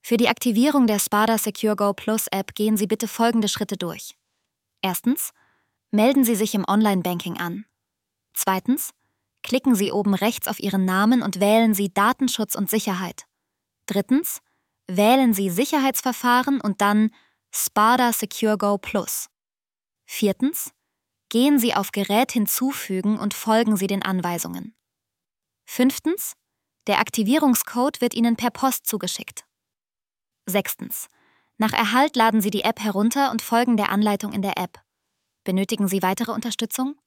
Für die Aktivierung der Spada Secure Go Plus App gehen Sie bitte folgende Schritte durch. Erstens, melden Sie sich im Online-Banking an. Zweitens, klicken Sie oben rechts auf Ihren Namen und wählen Sie Datenschutz und Sicherheit. Drittens, wählen Sie Sicherheitsverfahren und dann Spada Secure Go Plus. Viertens, gehen Sie auf Gerät hinzufügen und folgen Sie den Anweisungen. Fünftens, der Aktivierungscode wird Ihnen per Post zugeschickt. Sechstens, nach Erhalt laden Sie die App herunter und folgen der Anleitung in der App. Benötigen Sie weitere Unterstützung?